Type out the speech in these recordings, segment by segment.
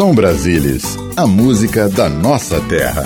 Som Brasilis, a música da nossa terra.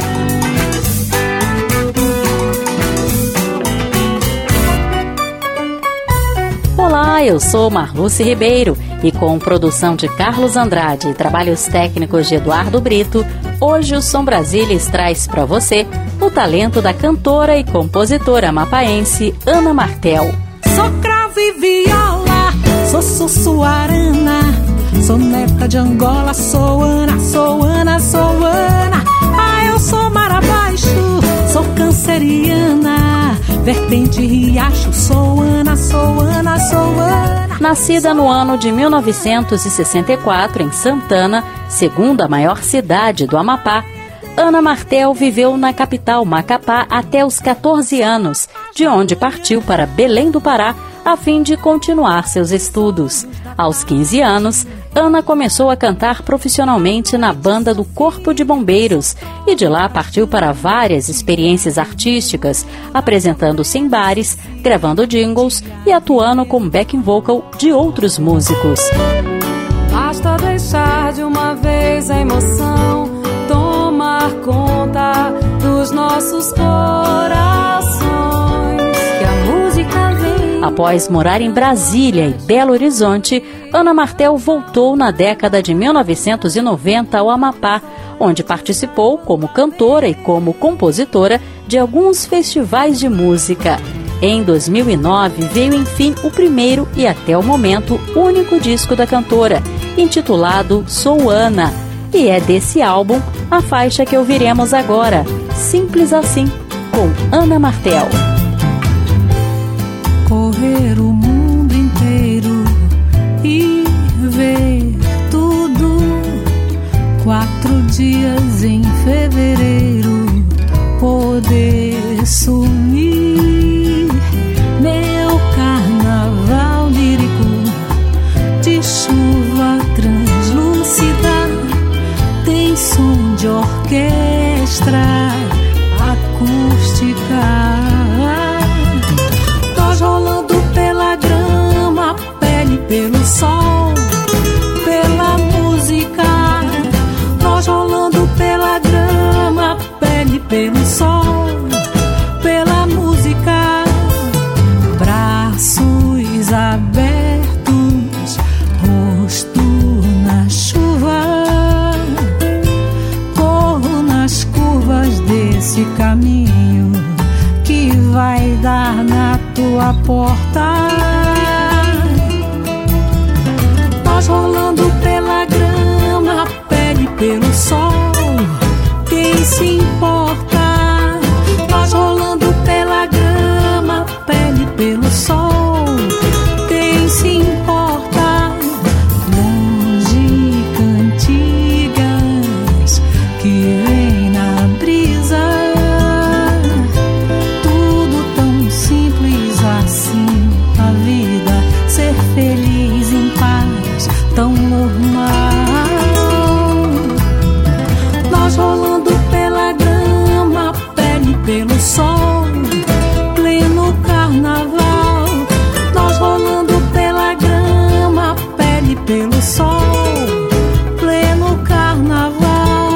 Olá, eu sou Marluce Ribeiro e com produção de Carlos Andrade e trabalhos técnicos de Eduardo Brito, hoje o Som Brasilis traz para você o talento da cantora e compositora amapaense Ana Martel. Sou cravo e viola, sou sussuarana, sou neta de Angola, sou Ana, sou Ana, sou Ana. Ah, eu sou mar abaixo, sou canceriana, vertente riacho, sou Ana, sou Ana, sou Ana. Nascida no ano de 1964 em Santana, segunda maior cidade do Amapá, Ana Martel viveu na capital Macapá até os 14 anos, de onde partiu para Belém do Pará a fim de continuar seus estudos. Aos 15 anos, Ana começou a cantar profissionalmente na banda do Corpo de Bombeiros e de lá partiu para várias experiências artísticas, apresentando-se em bares, gravando jingles e atuando com backing vocal de outros músicos. Basta deixar de uma vez a emoção tomar conta dos nossos corações, que a música vem. Após morar em Brasília e Belo Horizonte, Ana Martel voltou na década de 1990 ao Amapá, onde participou como cantora e como compositora de alguns festivais de música. Em 2009, veio enfim o primeiro e até o momento único disco da cantora, intitulado Sou Ana. E é desse álbum a faixa que ouviremos agora, Simples Assim, com Ana Martel. Correr o mundo inteiro e ver tudo, 4 dias em fevereiro, poder sumir, meu carnaval lírico de chuva translúcida, tem som de orquestra acústica. Nós rolando pela grama, pele pelo sol, pela música. Nós rolando pela grama, pele pelo sol, pela música. Braços abertos, rosto na chuva, desse caminho que vai dar na tua porta. Nós rolando pela grama, pele pelo sol, quem se importa? Nós rolando pela grama, pele pelo sol, quem se importa? Longe cantigas que vem na brisa, tudo tão simples assim, a vida, ser feliz em paz, tão normal. Nós rolando pela grama, pele pelo sol, pleno carnaval. Nós rolando pela grama, pele pelo sol, pleno carnaval.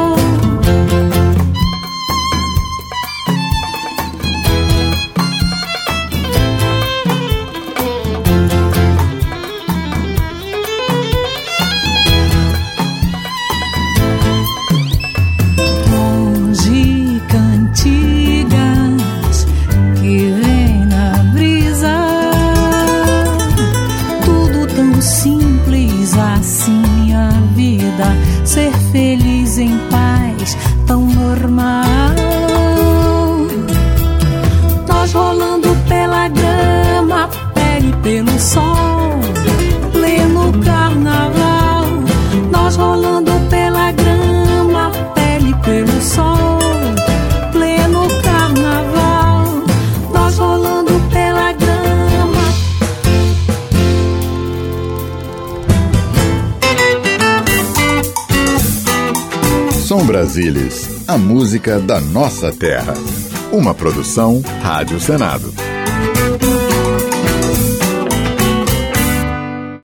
Ser feliz em paz, tão normal. Nós rolando pela grama, pele pelo sol, pleno carnaval. Nós rolando pela grama, pele pelo sol, pleno carnaval. Nós rolando pela grama. Som Brasilis, a música da nossa terra. Uma produção Rádio Senado.